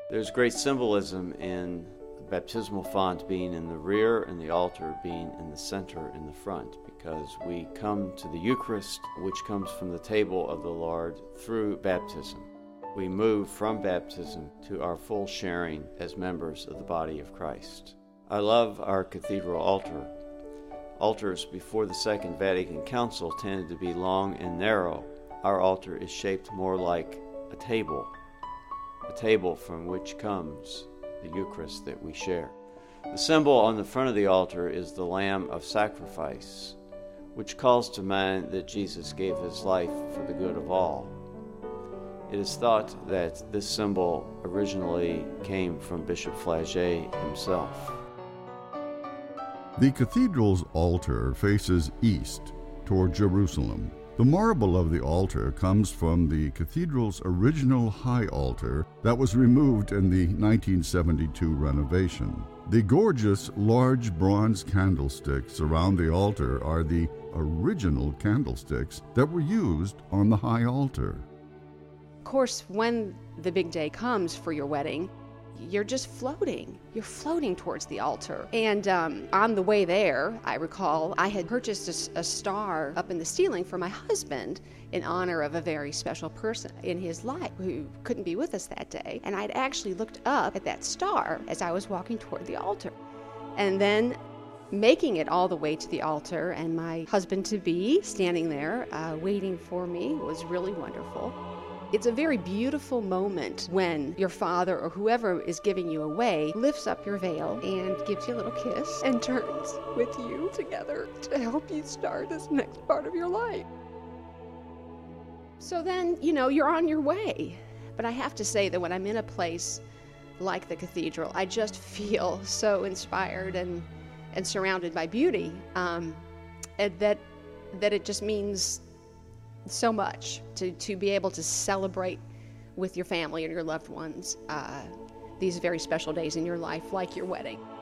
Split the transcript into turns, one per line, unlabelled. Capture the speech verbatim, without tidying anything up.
There's great symbolism in the baptismal font being in the rear and the altar being in the center in the front, because we come to the Eucharist, which comes from the table of the Lord through baptism. We move from baptism to our full sharing as members of the body of Christ. I love our cathedral altar. Altars before the Second Vatican Council tended to be long and narrow. Our altar is shaped more like a table, a table from which comes the Eucharist that we share. The symbol on the front of the altar is the Lamb of Sacrifice, which calls to mind that Jesus gave his life for the good of all. It is thought that this symbol originally came from Bishop Flaget himself.
The cathedral's altar faces east toward Jerusalem. The marble of the altar comes from the cathedral's original high altar that was removed in the nineteen seventy-two renovation. The gorgeous large bronze candlesticks around the altar are the original candlesticks that were used on the high altar.
Of course, when the big day comes for your wedding, you're just floating. You're floating towards the altar. And um, on the way there, I recall, I had purchased a, a star up in the ceiling for my husband in honor of a very special person in his life who couldn't be with us that day. And I'd actually looked up at that star as I was walking toward the altar. And then making it all the way to the altar and my husband-to-be standing there uh, waiting for me was really wonderful. It's a very beautiful moment when your father or whoever is giving you away lifts up your veil and gives you a little kiss and turns with you together to help you start this next part of your life. So then, you know, you're on your way. But I have to say that when I'm in a place like the cathedral, I just feel so inspired and, and surrounded by beauty um, and that, that it just means so much to, to be able to celebrate with your family and your loved ones uh, these very special days in your life, like your wedding.